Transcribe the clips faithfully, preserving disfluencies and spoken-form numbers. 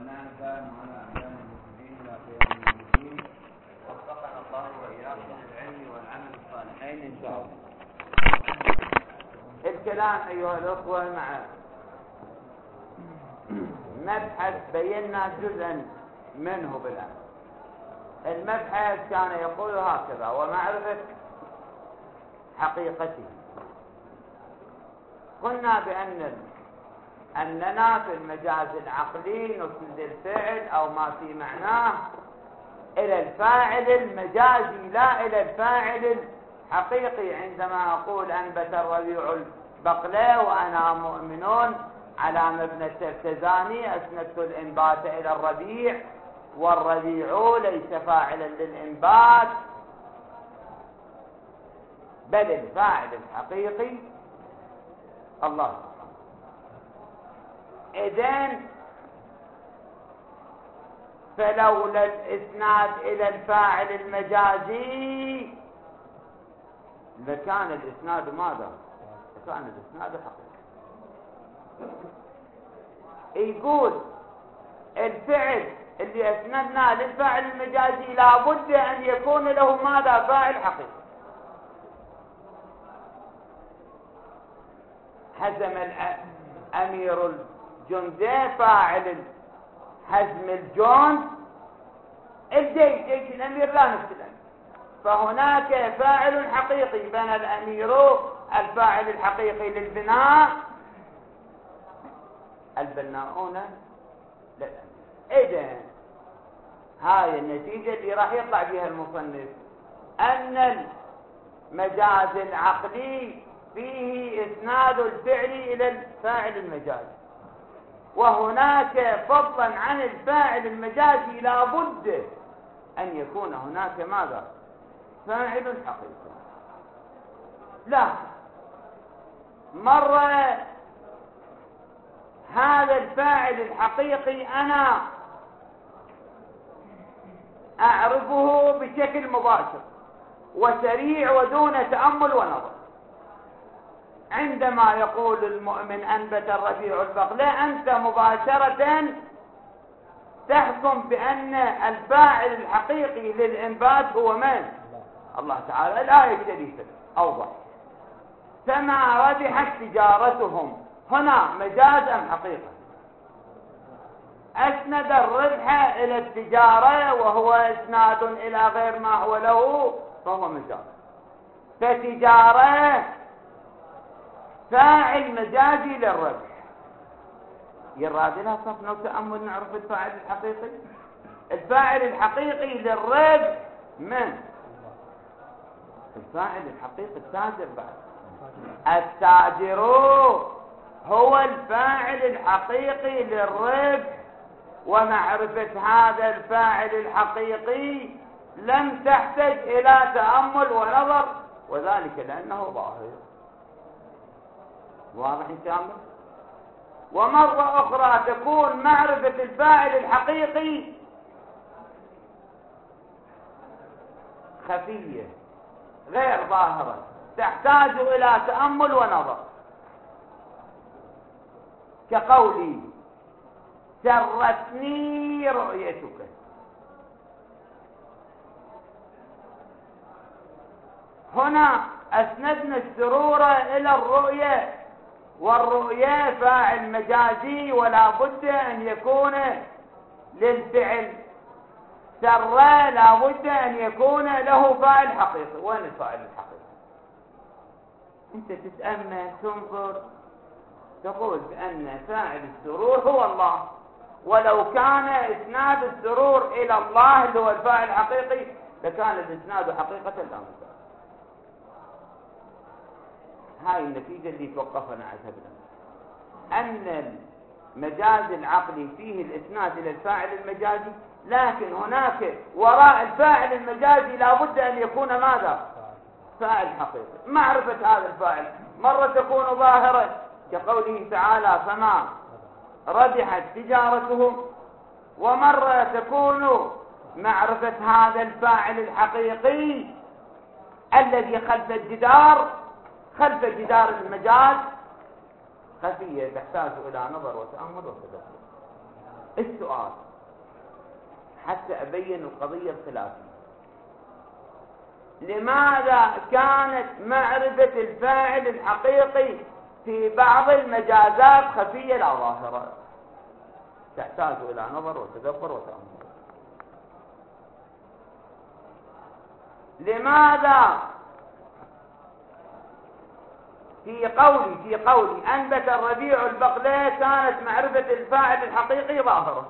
ونعفى على أعلام المسلمين إلى قيام الدين. وفقنا الله وإياكم للعلم والعمل الصالحين إن شاء الله. الكلام أيها الأخوة مع مبحث بينا جزءا منه بالأمس. المبحث كان يقول هكذا: ومعرفة حقيقته. قلنا بأن أننا في المجاز العقلي نسند الفعل أو ما في معناه إلى الفاعل المجازي لا إلى الفاعل الحقيقي. عندما أقول أنبت الربيع البقلة وأنا مؤمنون على مبنى الترتزاني، أسندت الإنبات إلى الربيع، والربيع ليس فاعلا للإنبات بل الفاعل الحقيقي الله سبحانه. إذن فلولا الإسناد إلى الفاعل المجازي لكان الإسناد ماذا؟ لكان الإسناد حقيقي. يقول الفعل اللي أسندنا للفاعل المجازي لابد أن يكون له ماذا؟ فاعل حقيقي. هزم الأمير الجندي، فاعل هزم الجند الجيش، جيش الأمير لا نفس الأمير، فهناك فاعل حقيقي بين الأمير الفاعل الحقيقي للبناء، البناؤون للأمير. إذن هاي النتيجة اللي راح يطلع بها المصنف، أن المجاز العقلي فيه إسناد الفعل إلى الفاعل المجازي، وهناك فضلا عن الفاعل المجازي لابد أن يكون هناك ماذا؟ فاعل حقيقي. لا مرة هذا الفاعل الحقيقي أنا أعرفه بشكل مباشر وسريع ودون تأمل ونظر. عندما يقول المؤمن أنبت الربيع البقلة، أنت مباشرة تحكم بأن الفاعل الحقيقي للإنبات هو من؟ الله تعالى. الآية الشريفة أوضح: فما ربحت تجارتهم. هنا مجاز أم حقيقة؟ أسند الربح إلى التجارة وهو إسناد إلى غير ما هو له فهو مجاز. فتجارة فاعل مجازي للربح. يراد لها صفنا وتأمل نعرف الفاعل الحقيقي. الفاعل الحقيقي للربح من؟ الفاعل الحقيقي التاجر. بعد التاجر هو الفاعل الحقيقي للربح، ومعرفة هذا الفاعل الحقيقي لم تحتاج إلى تأمل ونظر، وذلك لأنه ظاهر. واضح إن شاء الله؟ ومرة أخرى تكون معرفة الفاعل الحقيقي خفية غير ظاهرة، تحتاج إلى تأمل ونظر، كقولي سرتني رؤيتك. هنا أسندنا السرور إلى الرؤية، والرؤية فاعل مجازي ولا بد أن يكون للفعل. سر لا بد أن يكون له فاعل حقيقي. وين الفاعل الحقيقي؟ أنت تتأمل تنظر تقول بأن فاعل السرور هو الله، ولو كان إسناد السرور إلى الله اللي هو الفاعل الحقيقي لكان الإسناد حقيقة لا مجاز. هاي النتيجة اللي توقفنا عليها بالأمس، أن المجاز العقلي فيه الإسناد إلى الفاعل المجازي، لكن هناك وراء الفاعل المجازي لابد أن يكون ماذا؟ فاعل حقيقي. معرفة هذا الفاعل مرة تكون ظاهرة كقوله تعالى فما ربحت تجارتهم، ومرة تكون معرفة هذا الفاعل الحقيقي الذي خلف الجدار، خلف جدار المجاز، خفية تحتاج إلى نظر وتأمل وتدبر. السؤال حتى أبين القضية الخلافية: لماذا كانت معرفة الفاعل الحقيقي في بعض المجازات خفية لا ظاهرة؟ تحتاج إلى نظر وتدبر وتأمل. لماذا في قولي في قولي أنبت الربيع البقلة كانت معرفة الفاعل الحقيقي ظاهرة،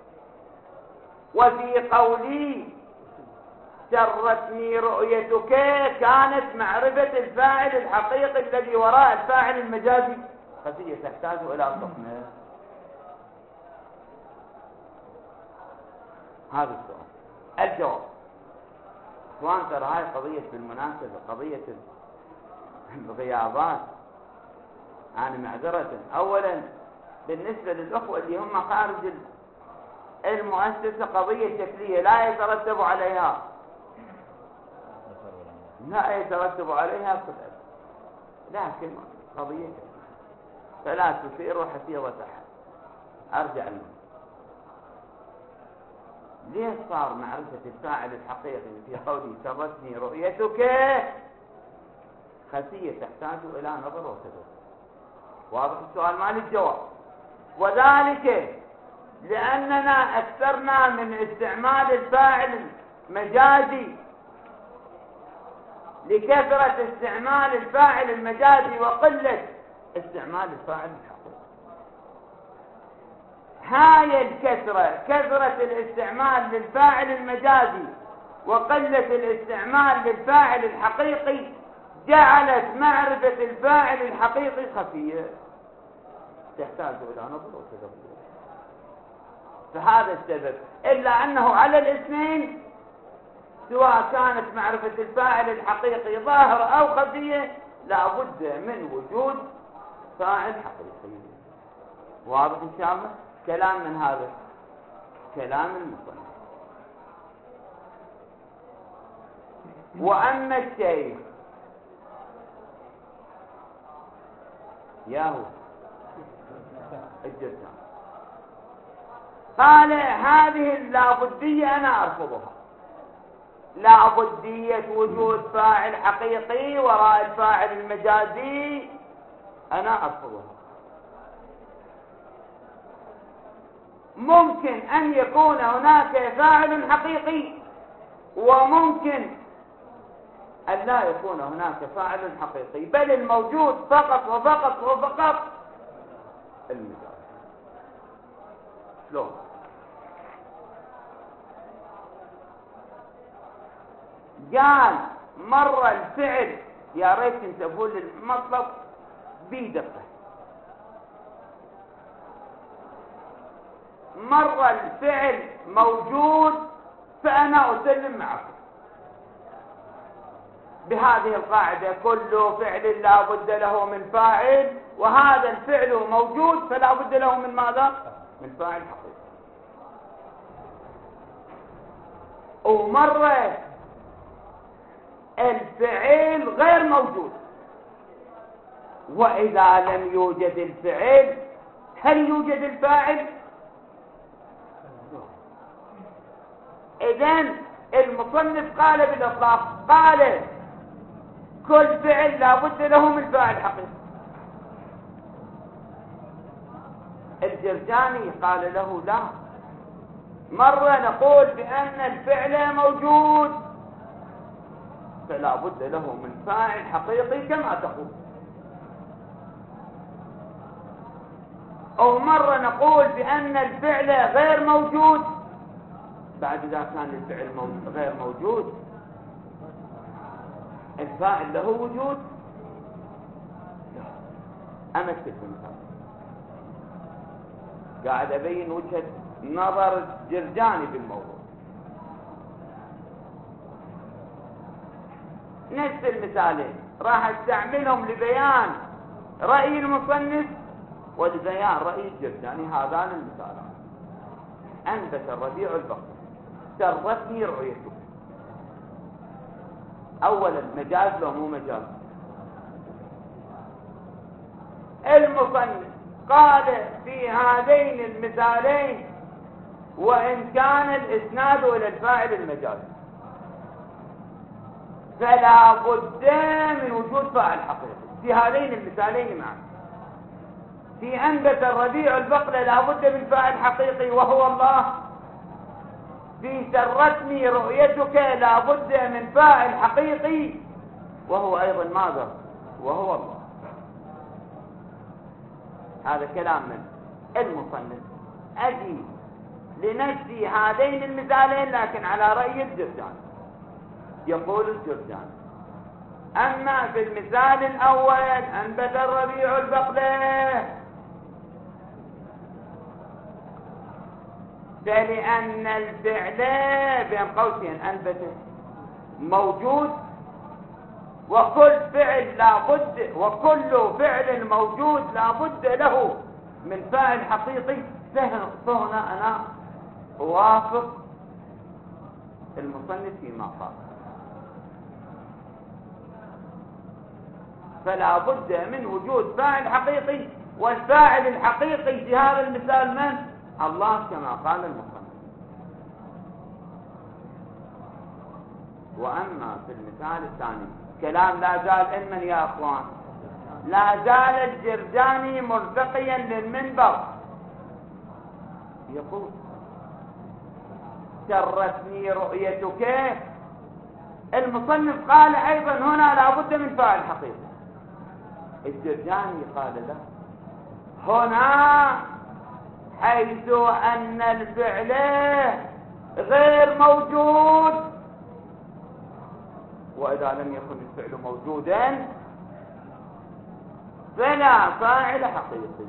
وفي قولي سرتني رؤيتك كانت معرفة الفاعل الحقيقي الذي وراء الفاعل المجازي خفية تحتاج إلى صفنة؟ هذا السؤال. الجواب: اخوان، ترى هاي قضية بالمناسبة قضية الغيابات. أنا معذرة أولا بالنسبة للأخوة اللي هم خارج المؤسسة قضية شكلية لا يترتب عليها لا يترتب عليها كل، لكن قضية فلا تثير حفيظة أحد. أرجع لهم: ليه صار معرفة الفاعل الحقيقي في قولي سرتني رؤيتك خفية تحتاج إلى نظر وتدبر؟ واضح السؤال؟ مال الجواب. وذلك لأننا أكثرنا من استعمال الفاعل المجازي لكثرة استعمال الفاعل المجازي وقلة استعمال الفاعل الحقيقي. هاي الكثرة، كثرة الاستعمال للفاعل المجازي وقلة الاستعمال للفاعل الحقيقي جعلت معرفة الفاعل الحقيقي خفية تحتاج إلى نظر وتدبر. فهذا السبب، إلا أنه على الاثنين سواء كانت معرفة الفاعل الحقيقي ظاهرة أو خفية لا بد من وجود فاعل حقيقي. واضح إن شاء الله؟ كلام من هذا كلام المصنف. وأما الشيخ ياهو الجرجاني قال هذه اللابدية أنا أرفضها، لابدية وجود فاعل حقيقي وراء الفاعل المجازي أنا أرفضها. ممكن أن يكون هناك فاعل حقيقي وممكن أن لا يكون هناك فاعل حقيقي، بل الموجود فقط وفقط وفقط المجاز. شلون؟ قال مر الفعل، يا ريت تنتبهون للمطلب بدقة، مر الفعل موجود فأنا أسلم معكم بهذه القاعدة: كل فعل لا بد له من فاعل، وهذا الفعل موجود فلا بد له من ماذا؟ من فاعل حقيقي. ومر الفعل غير موجود، وإذا لم يوجد الفعل هل يوجد الفاعل؟ إذن المصنف قال بالإطلاق، قال كل فعل لا بد له من فاعل حقيقي. الجرجاني قال له لا، مرة نقول بأن الفعل موجود فلا بد له من فاعل حقيقي كما تقول، أو مرة نقول بأن الفعل غير موجود، بعد إذا كان الفعل غير موجود الفاعل له وجود. أمثل مثال، قاعد أبين وجهة نظر الجرجاني بالموضوع. نفس المثالين راح استعملهم لبيان رأي المصنف ولبيان رأي الجرجاني. هذان المثالان: أنبت الربيع البقلة سرتني رؤيتك. أولا مجاز لو مو مجاز؟ المصنف قال في هذين المثالين وإن كان الإسناد إلى الفاعل المجازي، فلا بد من وجود فاعل حقيقي في هذين المثالين معا. في أنبت الربيع البقلة لا بد من فاعل حقيقي وهو الله. في سرتني رؤيتك لا بد من فاعل حقيقي وهو أيضا ماذا؟ وهو الله. هذا كلام من المصنف. أجي لنفسي هذين المثالين لكن على رأي الجرجاني. يقول الجرجاني: أما في المثال الأول أنبت الربيع البقلة فلأن الفعل بين قوسين أنبت موجود، وكل فعل لابد وكل فعل موجود لابد له من فاعل حقيقي. فهنا أنا أوافق المصنف فيما قال، فلا بد من وجود فاعل حقيقي، والفاعل الحقيقي في هذا المثال من؟ الله كما قال المصنف. وأما في المثال الثاني كلام لا زال علما يا أخوان، لا زال الجرجاني مرتقيا للمنبر يقول: سرتني رؤيتك. المصنف قال أيضا هنا لا بد من فاعل حقيقي. الجرجاني قال له: هنا حيث أن الفعل غير موجود، وإذا لم يكن الفعل موجودا فلا فاعل حقيقي.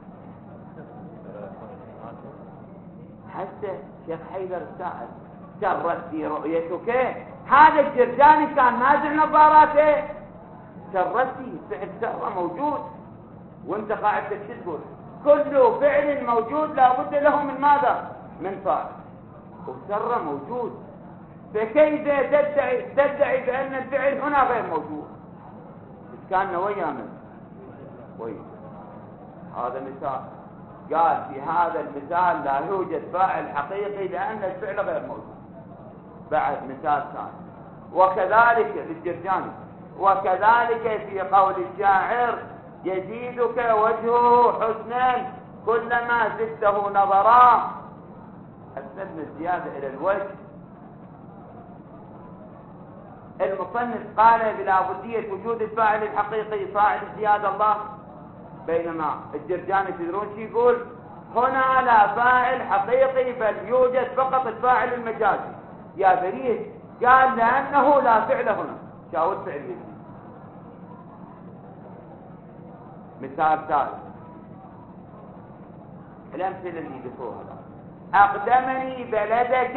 حتى شيخ حيدر السائل: سرتني رؤيتك. هذا الجرجاني كان نازع نظاراته. سرتني فعل سر موجود، وانت قاعد تقول كل فعل موجود لابد له من ماذا؟ من فاعل. وسر موجود، فكيف تدعي تدعي بأن الفعل هنا غير موجود؟ كان ويا من ويا هذا مثال. قال في هذا المثال لا يوجد فاعل حقيقي لأن الفعل غير موجود. بعد مثال ثاني: وكذلك للجرجاني: وكذلك في قول الشاعر: يزيدك وجهه حسنا كلما زدته نظرا. أسندنا الزيادة إلى الوجه. المصنف قال بلا بدية وجود الفاعل الحقيقي فاعل الزيادة الله، بينما الجرجاني تدرون شو يقول؟ هنا لا فاعل حقيقي بل يوجد فقط الفاعل المجازي. يا بريد، قال لأنه لا فعل هنا. شاو الفعل يجي. مثال ثالث، الأمثلة اللي يذكروها: أقدمني بلدك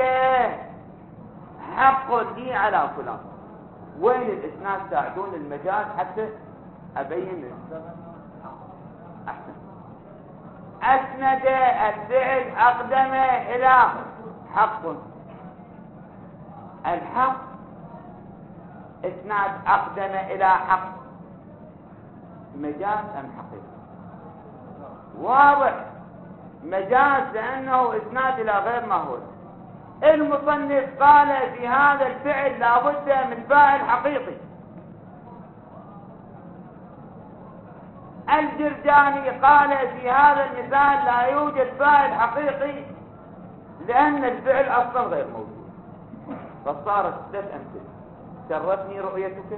حق لي على فلان. وين الإسناد؟ ساعدون المجاز حتى أبين أحسن. أسند الفعل أقدم إلى حق. الحق إسناد أقدم إلى حق، مجاز أم حقيقي؟ واضح مجاز لأنه إسناد إلى غير ما هو. المصنف قال في هذا الفعل لابد من فاعل حقيقي. الجرجاني قال في هذا المثال لا يوجد فاعل حقيقي لأن الفعل أصلا غير موجود. فصارت ثلاث أمثلة: سرتني رؤيتك،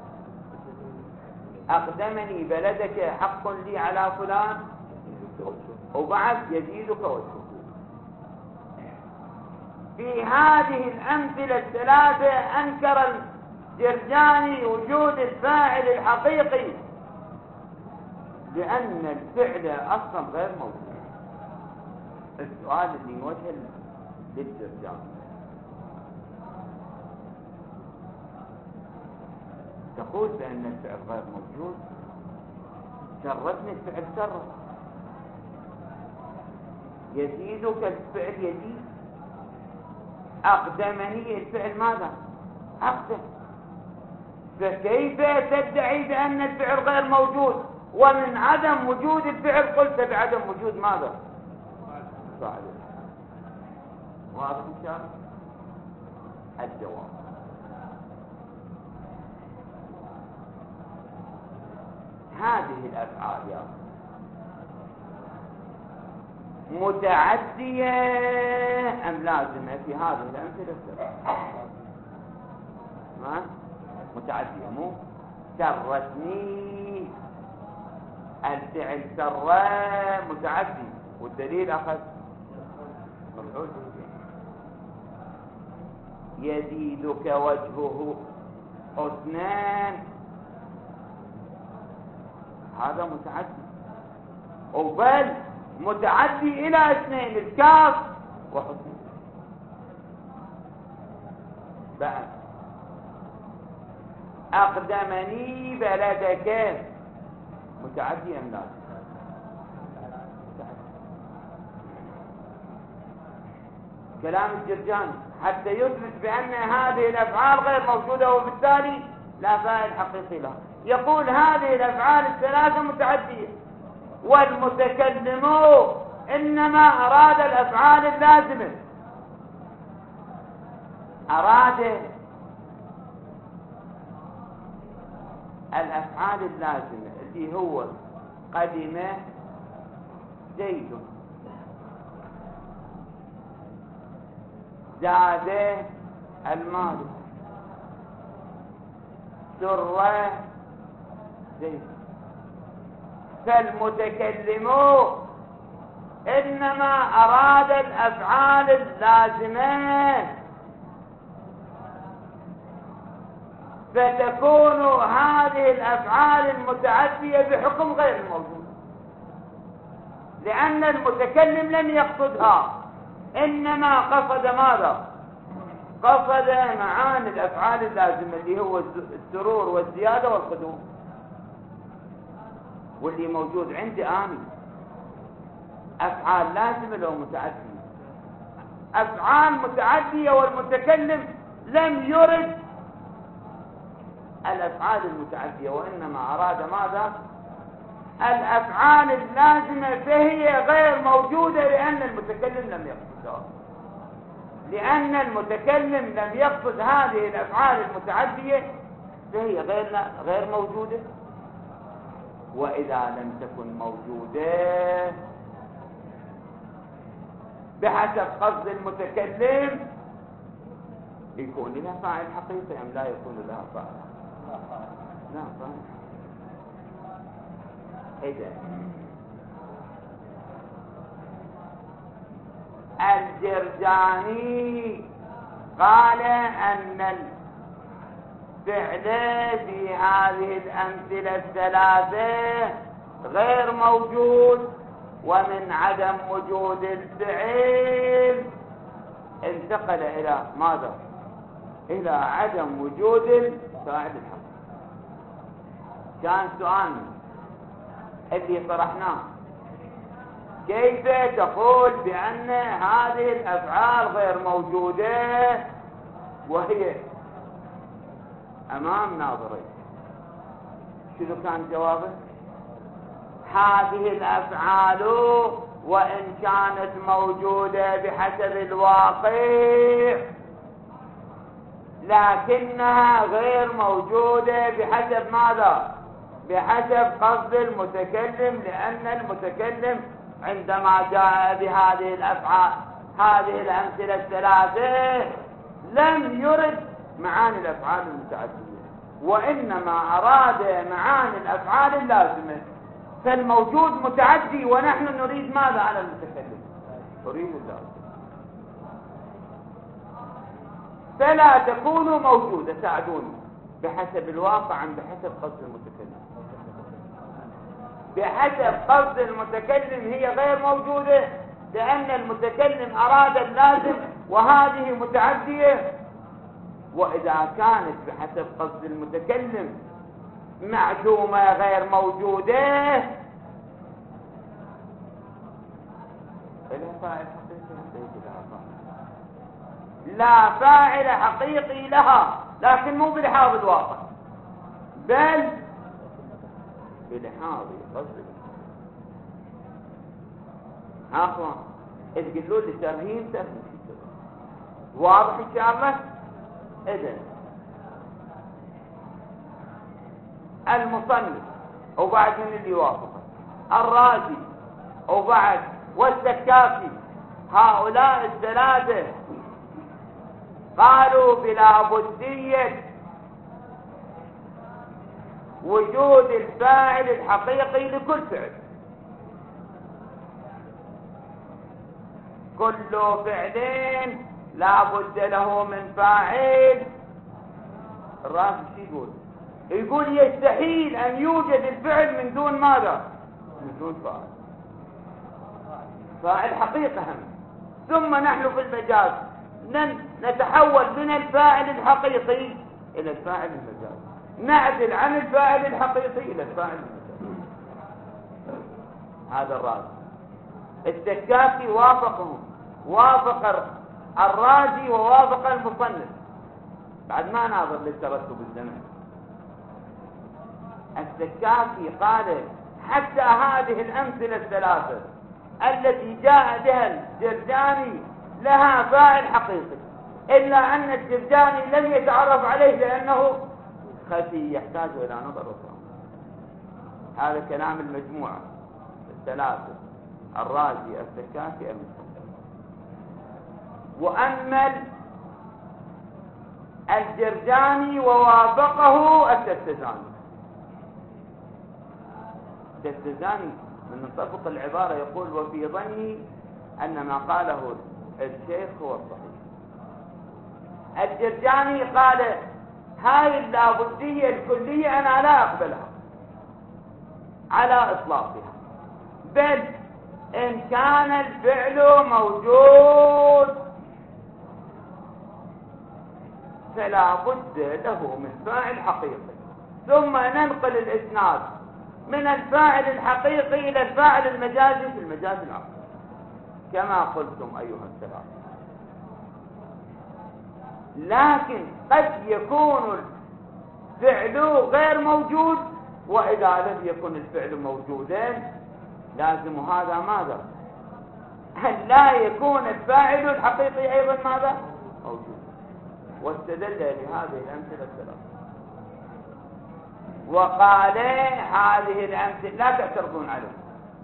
أقدمني بلدك حق لي على فلان، وبعد يزيدك وجهك. في هذه الأمثلة الثلاثة أنكر الجرجاني وجود الفاعل الحقيقي لأن الفعل أصلا غير موجود. السؤال اللي يوجه للجرجاني: تقول بأن الفعل غير موجود، سرتني الفعل سر، يزيدك الفعل يزيد، أقدمني الفعل ماذا؟ أقدم. فكيف تدعي بأن الفعل غير موجود ومن عدم وجود الفعل قلت بعدم وجود ماذا؟ فاعل. واضح إن شاء الله؟ الجواب هذه الأفعال يا متعدية أم لازمة في هذه الأمثلة؟ ما متعدية، مو سرتني الفعل سر متعدي، والدليل أخذ مفعول به. يزيدك وجهه حسنا، هذا متعدي، وبل متعدي إلى اثنين، الكاف وحسن. بعد أقدمني بلدك، متعدي أم لا؟ كلام الجرجاني حتى يثبت بأن هذه الأفعال غير موجودة وبالتالي لا فاعل حقيقي لها. يقول هذه الأفعال الثلاثة متعدية، والمتكلم إنما أراد الأفعال اللازمة، أراد الأفعال اللازمة اللي هو قدم زيد، زاد المال، سر زيد. فالمتكلم إنما أراد الأفعال اللازمة، فتكون هذه الأفعال المتعدية بحكم غير الموجود، لأن المتكلم لم يقصدها، إنما قصد ماذا؟ قصد معاني الأفعال اللازمة اللي هو السرور والزيادة والقدوم، واللي موجود عندي آمي أفعال لازمة لو متعدية، أفعال متعدية، والمتكلم لم يرد الأفعال المتعدية، وإنما أراد ماذا؟ الأفعال اللازمة، فهي غير موجودة لأن المتكلم لم يقصدها، لأن المتكلم لم يقصد هذه الأفعال المتعدية فهي غير غير موجودة. وإذا لم تكن موجودة بحسب قصد المتكلم يكون لها فاعل حقيقي أم لا يكون لها فاعل؟ لا فاعل. إذا الجرجاني قال أن الفعل في هذه الأمثلة الثلاثة غير موجود، ومن عدم وجود الفعل انتقل إلى ماذا؟ إلى عدم وجود الفاعل الحقيقي. كان سؤال اللي طرحناه، كيف تقول بأن هذه الأفعال غير موجودة وهي أمام ناظرين؟ شنو كان جوابه؟ هذه الأفعال وإن كانت موجودة بحسب الواقع لكنها غير موجودة بحسب ماذا؟ بحسب قصد المتكلم، لأن المتكلم عندما جاء بهذه الأفعال هذه الأمثلة الثلاثة لم يرد معاني الأفعال المتعدية، وإنما أراد معاني الأفعال اللازمة. فالموجود متعدي ونحن نريد ماذا على المتكلم؟ نريد اللازم، فلا تكون موجودة. ساعدوني، بحسب الواقع أم بحسب قصد المتكلم؟ بحسب قصد المتكلم هي غير موجودة، لأن المتكلم أراد اللازم وهذه متعدية. وإذا كانت بحسب قصد المتكلم معدومة غير موجودة لا فاعل حقيقي لا فاعل حقيقي لها، لكن مو بلحاظ الواقع بل بلحاظ قصد. ها اخوان، اذ قلوا لي ترهيب ترهيب واضح إن شاء الله؟ إذن المصنف وبعد من اللي يوافقه الرازي وبعد والزكاكي، هؤلاء الثلاثة قالوا بلا بدية وجود الفاعل الحقيقي لكل فعل. كل فعل لا بد له من فاعل. الرازي شو يقول؟ يقول يستحيل أن يوجد الفعل من دون ماذا؟ من دون فاعل. فاعل حقيقة هم. ثم نحن في المجاز نتحول من الفاعل الحقيقي إلى الفاعل المجازي، نعدل عن الفاعل الحقيقي إلى الفاعل المجازي. هذا الرازي. الزكاكي وافقهم، وافق الرازي ووافق المصنف، بعد ما ناظر للترتب الزمني. الزكاكي قال حتى هذه الأمثلة الثلاثة التي جاء بها الجرجاني لها فاعل حقيقي، إلا أن الجرجاني لم يتعرف عليه لأنه خفي يحتاج إلى نظر وفهم. هذا كلام المجموعة الثلاثة: الرازي، الزكاكي، المصنف. وأما الجرجاني ووافقه التستزاني. التستزاني من طبق العبارة يقول: وفي ظني أن ما قاله الشيخ هو الصحيح. الجرجاني قال هاي اللابدية الكلية أنا لا أقبلها على إطلاقها، بل إن كان الفعل موجود فلا بد له من فاعل حقيقي، ثم ننقل الإسناد من الفاعل الحقيقي إلى الفاعل المجازي في المجاز العقلي كما قلتم أيها الثلاثة. لكن قد يكون الفعل غير موجود، وإذا لم يكن الفعل موجودا لازم هذا ماذا؟ هل لا يكون الفاعل الحقيقي أيضا ماذا؟ موجود. واستدل بهذه الأمثلة الثلاثة وقال هذه الأمثلة لا تعترضون عليها،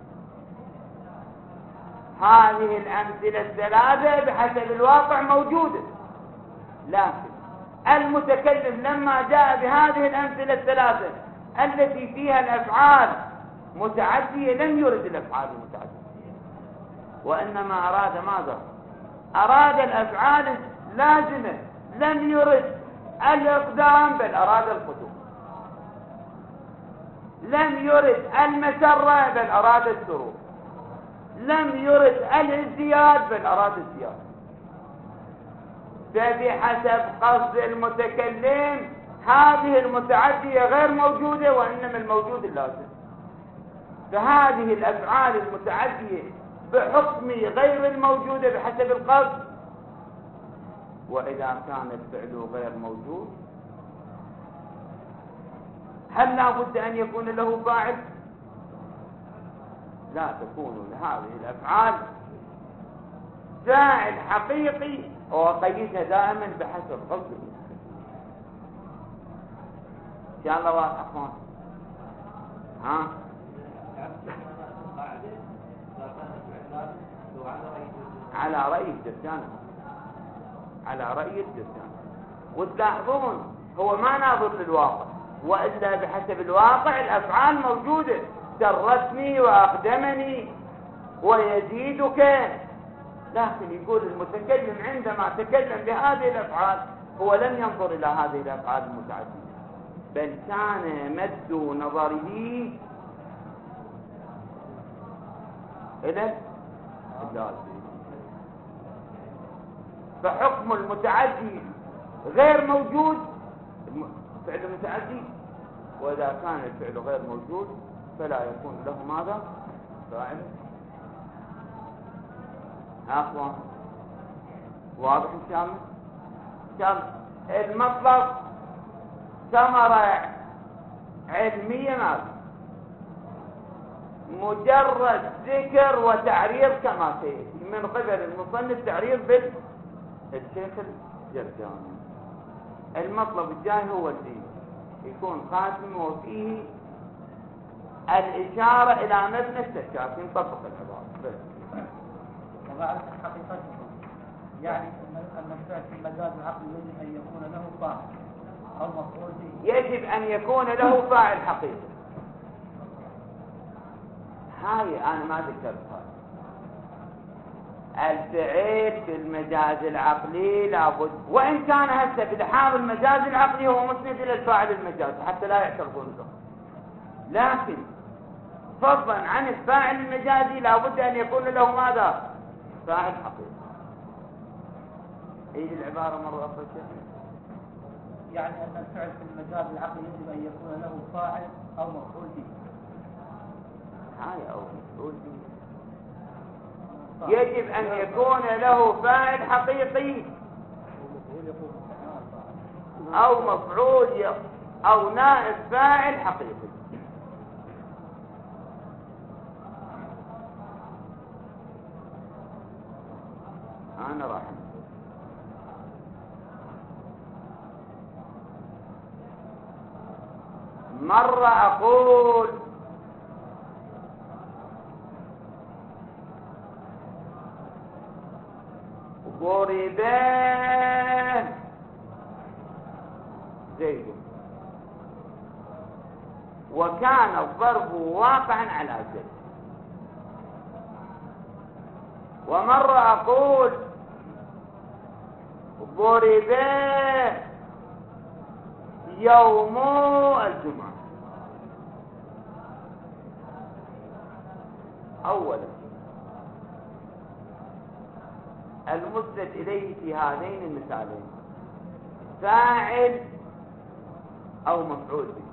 هذه الأمثلة الثلاثة بحسب الواقع موجودة، لكن المتكلم لما جاء بهذه الأمثلة الثلاثة التي فيها الأفعال متعدية لم يرد الأفعال المتعدية، وإنما أراد ماذا؟ أراد الأفعال لازمة، لم يرد الإقدام بل أراد القدوم، لم يرد المسرة بل أراد السرور، لم يرد الازدياد بل أراد الزيادة. فبحسب قصد المتكلم هذه المتعدية غير موجودة، وإنما الموجود اللازم. فهذه الأفعال المتعدية بحكم غير الموجودة بحسب القصد. وإذا كان الفعل غير موجود هل لا بد أن يكون له فاعل؟ لا تكون لهذه الأفعال فاعل حقيقي، وقيدها دائما بحسب قصد المتكلم. إن شاء الله واضح أخوان؟ ها؟ على رأي الجرجاني، على رأي الجرجاني. وتلاحظون هو ما ناظر للواقع، وإلا بحسب الواقع الأفعال موجودة، سرتني وأقدمني ويزيدك. لكن يقول المتكلم عندما تكلم بهذه الأفعال هو لم ينظر إلى هذه الأفعال المتعددة، بل كان مد نظره إلى اللازم. فحكم المتعدي غير موجود فعل المتعدي، وإذا كان الفعل غير موجود فلا يكون له ماذا؟ فاعل. أخوان واضح إن شاء الله؟ كم المطلب ثمرة علمية ماذا؟ مجرد ذكر وتعريض كما سيأتي من قبل المصنف، تعريض الشيخ الجرجاني المطلب الجاي هو الدين يكون خاتم وفيه الإشارة إلى مبنى السكاكي نطبق العبارة بس. وبعد حقيقته يعني أن الفعل في المجاز العقلي يجب أن يكون له فاعل أو مفعول به. يجب أن يكون له فاعل حقيقي. هاي أنا ما ذكرتها. الفعل في المجاز العقلي لابد، وإن كان هسه في لحاظ المجاز العقلي هو مسند إلى الفاعل المجازي حتى لا يعترضون له، لكن فضلا عن الفاعل المجازي لابد أن يكون له ماذا؟ فاعل حقيقي. عيد العبارة مرة أخرى شيخ. يعني أن الفعل في المجاز العقلي يجب أن يكون له فاعل أو مفعول به. هاي أو مفعول به. يجب أن يكون له فاعل حقيقي أو مفعول أو نائب فاعل حقيقي. أنا راح مرة أقول ضرب زيد، وكان الضرب واقعا على زيد. ومرة أقول ضرب يوم الجمعة. أولا المسند إليه في هذين المثالين فاعل أو مفعول به.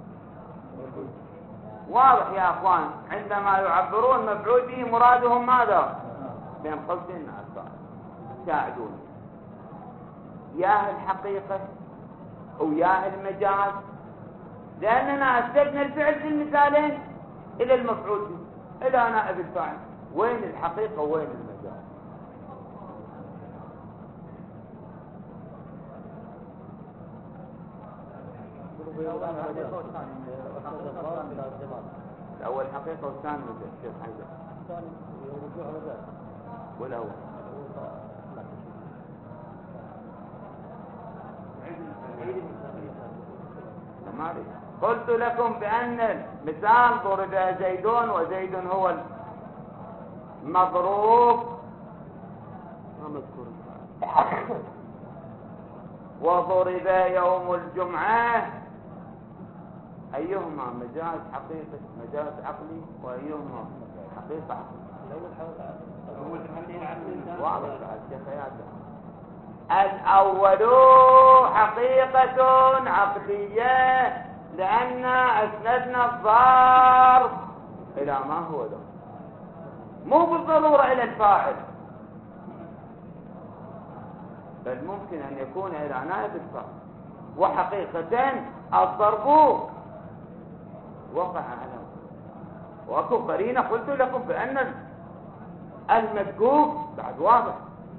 واضح يا أخوان، عندما يعبرون مفعول به مرادهم ماذا؟ بين قوسين أربعة ساعدون، ياه الحقيقة أو ياه المجاز، لأننا أسندنا الفعل في المثالين إلى المفعول به إلى نائب الفاعل. وين الحقيقة وين المجاز؟ الأول حقيقة والثاني مجاز. كيف حاجة؟ الثاني رجوع مجاز والأول ما أدري. قلت لكم بأن مثال ضرب زيدون وزيد هو المضروب وضرب يوم الجمعة، أيهما مجاز حقيقي مجاز عقلي وأيهما حقيقة عقلي؟ واضح الأول حقيقة عقلية لأن أسندنا الظرف إلى ما هو له، مو بالضرورة إلى الفاعل، بل ممكن أن يكون إلى نائب الفاعل. وحقيقة الضرب وقع على وأكو قرينة قلت لكم بأن المذكور بعد واضح.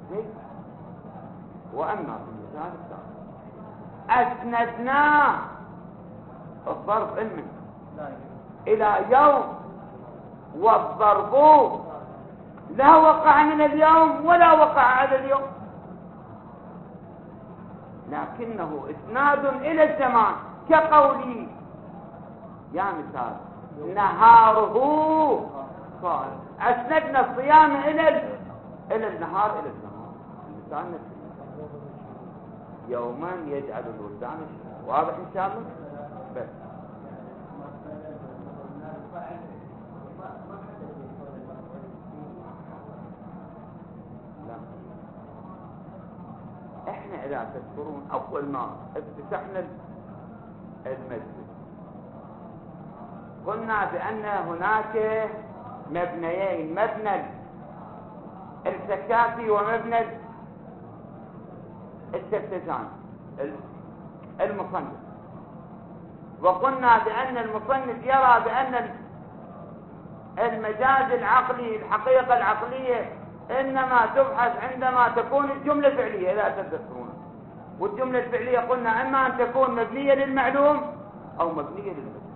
وأما في المثال الثاني أسندنا الضرب علما إلى يوم، والضرب لا وقع من اليوم ولا وقع على اليوم، لكنه إسناد إلى الزمان كقولي يا مثال نهاره صائم، أسندنا الصيام إلى إلى النهار إلى الزمان. المثال نفسه يوما يجعل الولدان واضح إن شاء الله. بس لا، احنا إذا تذكرون أول ما افتتحنا المسجد قلنا بأن هناك مبنيين، مبنى السكاكي ومبنى التفتزاني المصنف، وقلنا بأن المصنف يرى بأن المجاز العقلي الحقيقة العقلية إنما تبحث عندما تكون الجملة فعلية إذا تذكرون. والجملة الفعلية قلنا إما أن تكون مبنية للمعلوم أو مبنية للمجهول.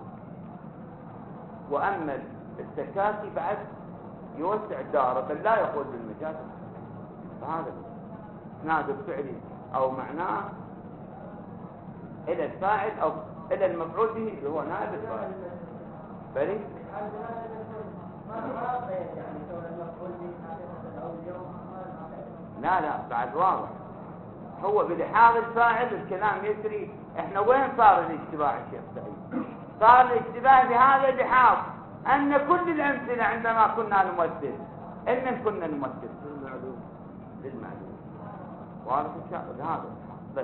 وأما السكاكي بعد يوسع الدائرة بل لا يقول بالمجاز، فهذا إسناد الفعلي أو معناه إلى الفاعل أو إلى المفعول به اللي هو نائب الفاعل. بلي لا لا بعد واضح، هو بلحاظ الفاعل الكلام يسري. احنا وين صار الاشتباه يا شيخ سعيد؟ صار الاشتباه بهذا اللحاظ ان كل الامثله عندما كنا نمثل ان كنا نمثل للمعلوم للمعلوم واضح ان شاء الله. هذا بس.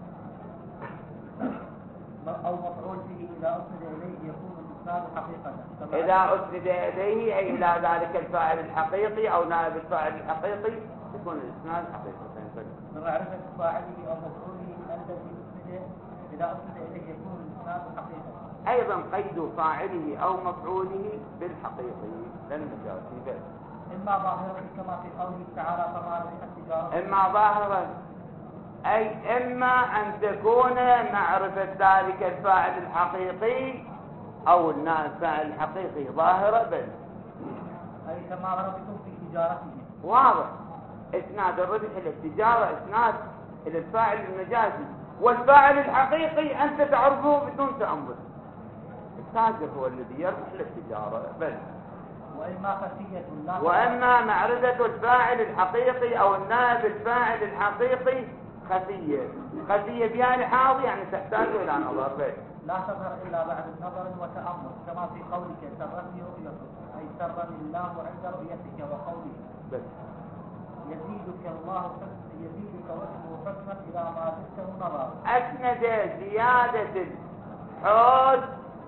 او مفعول به اذا اسند اليه يكون الاسناد حقيقه. اذا اسند اليه اي الى ذلك الفاعل الحقيقي او نائب الفاعل الحقيقي يكون الاسناد حقيقه. بمعرفه فاعله او مفعوله الذي اسند اذا اسند اليه يكون الاسناد حقيقه. ايضا قيد فاعله او مفعوله بالحقيقي للمجازي بس. اما ظاهرا كما في قوله تعالى فما ربحت تجارته. اما ظاهرا اي اما ان تكون معرفه ذلك الفاعل الحقيقي او النائب الفاعل الحقيقي ظاهره بس. اي كما ربطتم في تجارته. واضح. اسناد الربح الى التجاره اسناد الى الفاعل المجازي، والفاعل الحقيقي انت تعرفه بدون تامل. التاجر هو الذي يربح للتجاره بس. واما خفيه لا واما معرفه الفاعل الحقيقي او النائب الفاعل الحقيقي خفيه. خفيه بها لحاظ يعني تحتاج الى نظر بس. لا تظهر الا بعد نظر وتامل كما في قولك سرتني رؤيتك اي سرني الله عند رؤيتك وقوله بس. يزيدك الله يزيدك وجهه حسنا إلى ما زدته نظر. أسند زيادة الحسن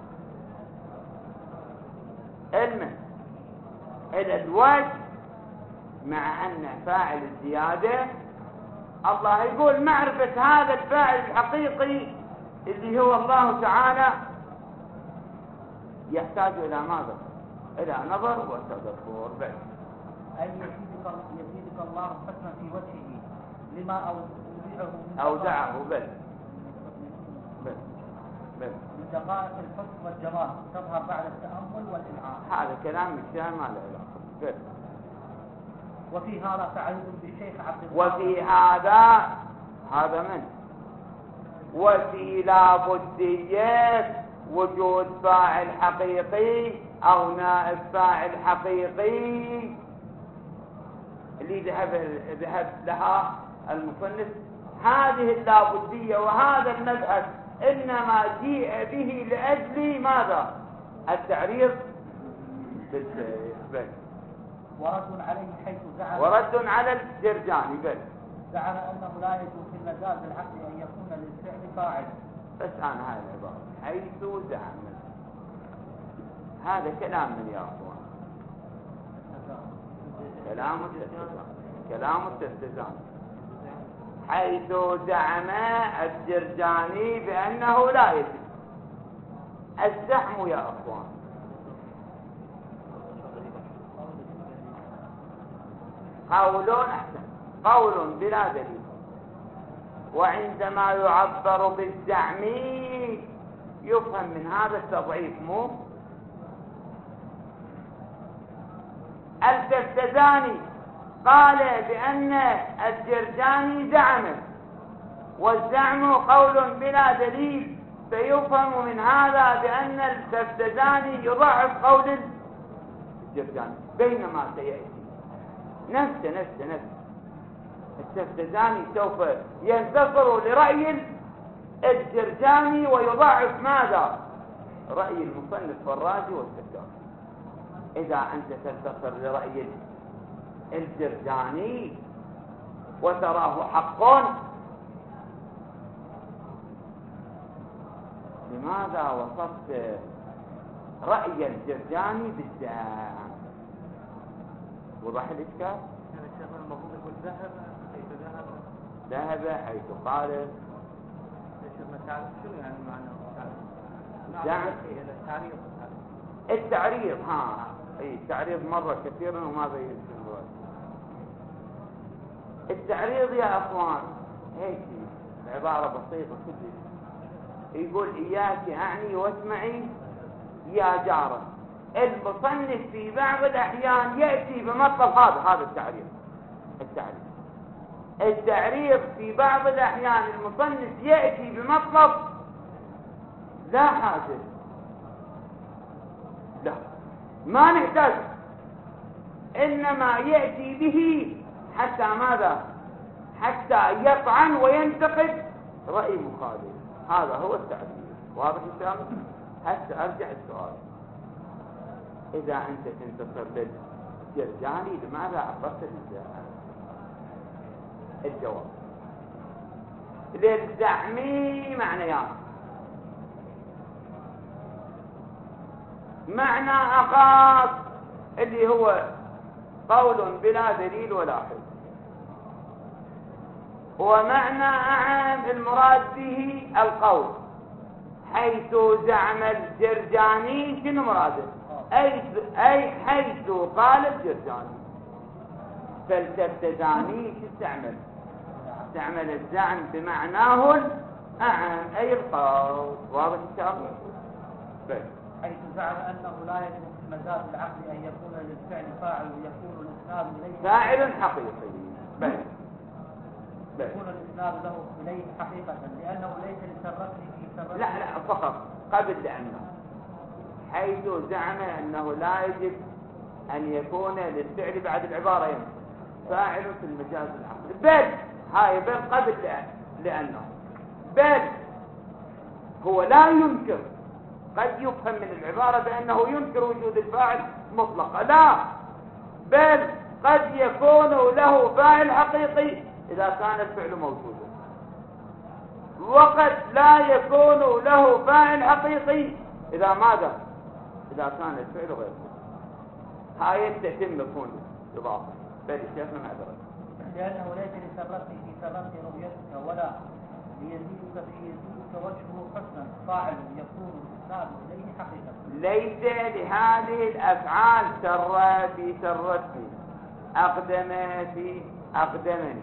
علما إلى الوجه مع أن فاعل الزيادة الله يقول معرفة هذا الفاعل الحقيقي اللي هو الله تعالى يحتاج إلى ماذا؟ إلى نظر وتذكر بس. أي يزيدك يزيدك الله حسنا في وجهه لما أودعه أودعه بل بل بل من دقائق الحسن والجمال تظهر بعد التأمل والإنعام. هذا كلام الشيخ ما له علاقة بل. وفي هذا تعريض بالشيخ عبد الله. وفي هذا هذا من وفي لابدية وجود فاعل حقيقي أو نائب فاعل حقيقي اللي ذهب ذهب لها المصنف. هذه اللابدية وهذا المبحث إنما جيء به لأجل ماذا؟ التعريض بالشيخ. ورد عليه حيث زعم ورد على الجرجاني بل زعم أنه لا يجوز في المجاز العقلي أن يكون للفعل فاعل. بس أنا هاي العبارة حيث زعم هذا كلام من يا أخوان كلام التستزان كلام التستزان حيث زعم الجرجاني بأنه لا يجوز الزعم يا أخوان قول أحسن قول بلا دليل. وعندما يعبر بالزعم يفهم من هذا التضعيف مو التستزاني قال بأن الجرجاني زعم والزعم قول بلا دليل فيفهم من هذا بأن التستزاني يضعف قول الجرجاني بينما سيأتي نفسه نفسه نفسه التستزاني سوف ينتصر لرأي الجرجاني ويضعف ماذا؟ رأي المصنف والرازي والسكاكي. إذا أنت تنتصر لرأي الجرجاني وتراه حق لماذا وصفت رأي الجرجاني بالزعم؟ وضح الإشكال؟ يعني الشيخ المفروض يقول ذهب حيث ذهب ذهب حيث قال شنو يعني معناه زعم التعريض التعريض ها اي التعريض مرة كثيرا وما بين التعريض يا أخوان هيك عبارة بسيطة كلش. يقول إياك أعني واسمعي يا جارة. المصنف في بعض الأحيان يأتي بمطلب هذا هذا التعريض. التعريض التعريض في بعض الأحيان المصنف يأتي بمطلب لا حاجة، لا ما نحتاج، إنما يأتي به حتى ماذا؟ حتى يطعن وينتقد رأي مخالف. هذا هو التعريض. واضح الكلام؟ هسه أرجع السؤال، إذا أنت تنتصر للجرجاني لماذا عبرت للجرجاني؟ الجواب للزعمي معنيان. معنى أخاف اللي هو قول بلا دليل ولا حجة، ومعنى أعم المراد به القول، حيث زعم الجرجاني شنو مراده؟ أي أي حيث قال الجرجاني. فالتفتزاني شو استعمل؟ استعمل الزعم بمعناه الأعم أي القول. واضح إن شاء الله؟ بس حيث زعم أنه لا يجب في مجاز العقل أن يكون للفعل فاعل ويكون الإسناد إليه فاعل حقيقي. بس بس يكون الإسناد له إليه حقيقة لأنه ليس لسرته في سبب. لا لا فقط قبل لأنه حيث زعم أنه لا يجب أن يكون للفعل بعد العبارة يمكن فاعل في المجاز العقلي. بل هاي بل قبل لأنه بل هو لا ينكر. قد يفهم من العبارة بأنه ينكر وجود الفاعل مطلقا، لا، بل قد يكون له فاعل حقيقي إذا كان الفعل موجودا، وقد لا يكون له فاعل حقيقي إذا ماذا؟ إذا كان الفعل غير موجود. هاي تتم مفهوم الإضافة. بل الشيخنا معذرة لأنه ليس لسرته في سرته رؤيتك ولا ليزيدك في يزيدك وجهه حسنا فاعل يكون الإسناد إليه حقيقة. ليس لهذه الأفعال سر في سرتني، أقدم في أقدمني،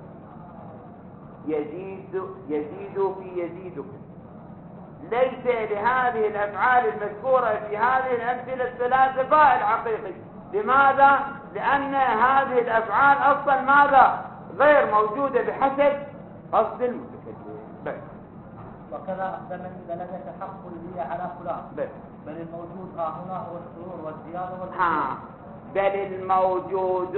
يزيد يزيد في يزيدك. ليس لهذه الأفعال المذكورة في هذه الأمثلة الثلاثة فاعل حقيقي. لماذا؟ لأن هذه الأفعال أصلا ماذا؟ غير موجودة بحسب قصد المتكلم. بس وكذا أقدمني بلدك حق لي على فلان. بس بل الموجود ها هنا هو السرور والزيادة والزيادة. ها بل الموجود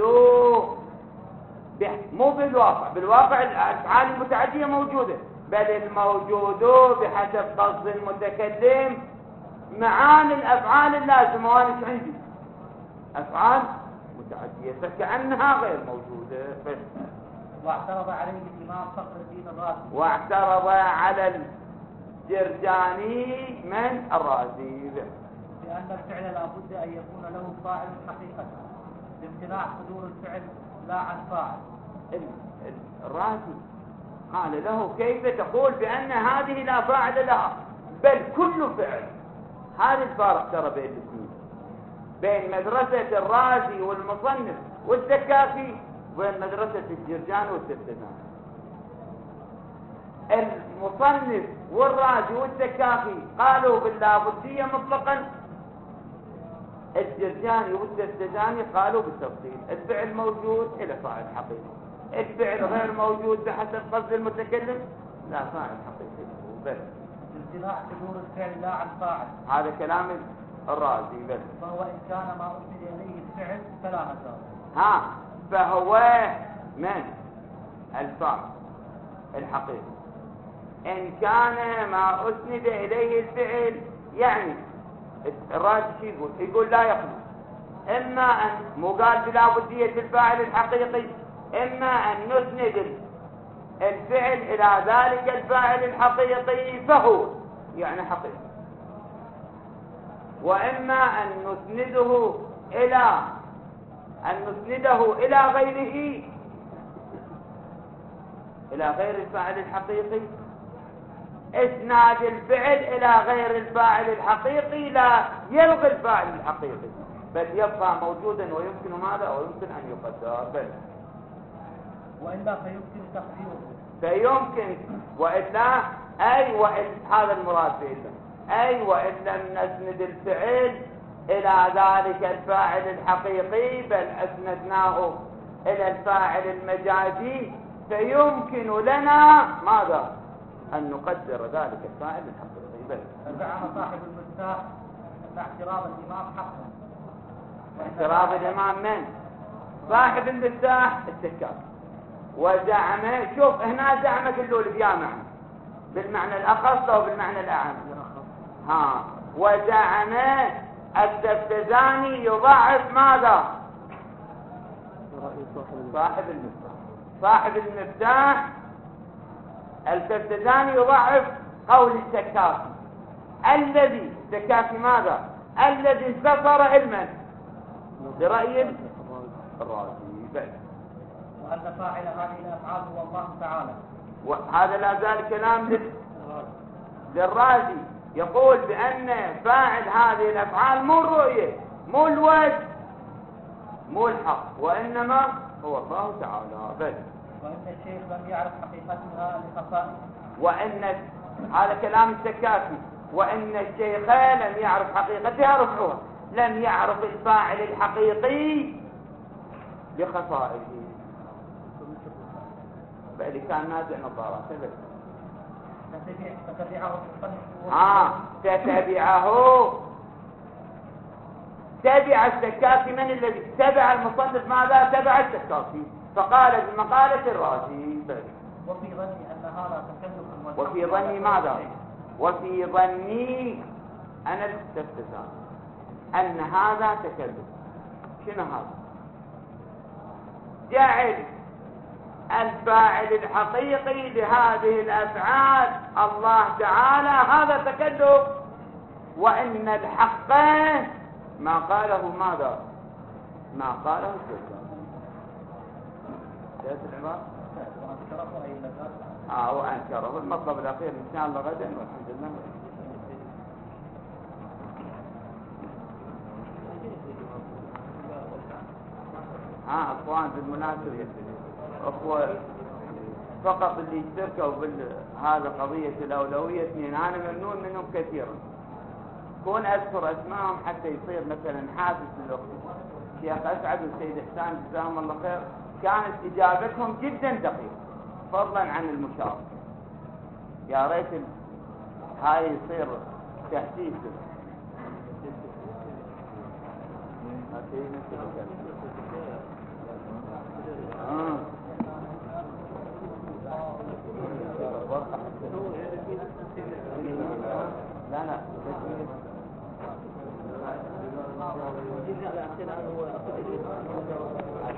مو بالواقع، بالواقع الأفعال المتعدية موجودة، بل الموجود بحسب قصد المتكلم معاني الأفعال اللازمة. وأنا شو عندي؟ أفعال متعدية فكأنها غير موجودة. بس واعترض عليه الإمام فخر الدين الرازي. واعترض على الجرجاني من الرازي لأن الفعل لا بد أن يكون له فاعل حقيقة بامتناع صدور الفعل لا عن فاعل. الرازي قال له كيف تقول بأن هذه لا فاعل لها بل كل فعل. هذا الفارق ترى بين الاثنين، بين مدرسة الرازي والمصنف والزكاكي وبين مدرسة الجرجاني والتفتزاني. المصنف والرازي والزكاكي قالوا باللابدية مطلقا، الجرجاني والتفتزاني قالوا بالتفصيل. الفعل موجود إلى فاعل حقيقي، الفعل غير موجود بحسب قصد المتكلم لا فاعل حقيقي. بس امتناع صدور الفعل لا عن فاعل، هذا كلام الرازي. بس فهو إن كان ما أسند إليه الفعل فلا مجال. ها فهو من الفاعل الحقيقي إن كان ما أسند إليه الفعل. يعني الرازي شو يقول؟ يقول لا يخلو إما أن مو قال بلا بدية الفاعل الحقيقي، إما أن نسند الفعل إلى ذلك الفاعل الحقيقي فهو يعني حقيقي، وإما أن نسنده إلى أن نسنده إلى غيره، إلى غير الفاعل الحقيقي. إسناد الفعل إلى غير الفاعل الحقيقي لا يلغي الفاعل الحقيقي بل يبقى موجودا ويمكن ماذا ويمكن أن يقدر. بل وإلا فيمكن تقديره. فيمكن وإلا أي وإن هذا المراد به أي وإن لم نسند الفعل إلى ذلك الفاعل الحقيقي بل أسندناه إلى الفاعل المجازي فيمكن لنا ماذا؟ أن نقدر ذلك الفاعل الحقيقي. بل فزعم صاحب المفتاح أن اعتراض الإمام حق. اعتراض الإمام من؟ صاحب المفتاح السكاكي. وزعم شوف هنا زعم كله بجامع بالمعنى الأخص أو بالمعنى الأعم. ها وزعم التفتزاني يضعف ماذا؟ صاحب المفتاح. صاحب المفتاح التفتزاني يضعف قول السكاكي الذي السكاكي ماذا؟ الذي انتصر علما برأي الرازي. بل وأن فاعل هذه الأفعال هو الله تعالى. وهذا لا زال كلام لل... للرازي يقول بأن فاعل هذه الأفعال مو الرؤية مو الوجه مو الحق وإنما هو الله تعالى. بل وإن الشيخ لم يعرف حقيقتها لخفائها. وإن هذا كلام السكاكي وإن الشيخ لم يعرف حقيقتها رفعها لم يعرف الفاعل الحقيقي لخصائصه. بل كان نازع نظارة سبب فتبعه آه تتبعه تبع السكاكي. من الذي تبع المصنف؟ ماذا تبع السكاكي فقال بمقالة الرازي. وفي ظني أن هذا تكلف. وفي ظني ماذا؟ وفي ظني أنا الاستفتزان أن هذا تكلف. شنو هذا؟ جعل الفاعل الحقيقي لهذه الأفعال الله تعالى هذا تكلف وإن الحق ما قاله ماذا؟ ما قاله السلطان. جاءت العبارة؟ آه وأنكره. المطلب الأخير إن شاء الله غدا والحمد لله. ها أخوان بالمناسبة أخوة فقط اللي يشتركوا بهذا قضية الأولوية اثنين أنا ممنون منهم كثيرا. كون أذكر أسمائهم حتى يصير مثلا حافز للأخت شيخ أسعد والسيد إحسان جزاهم الله خير كانت إجابتهم جدا دقيقة فضلا عن المشاركة. يا ريت هاي يصير تحسيس. آه. لا لا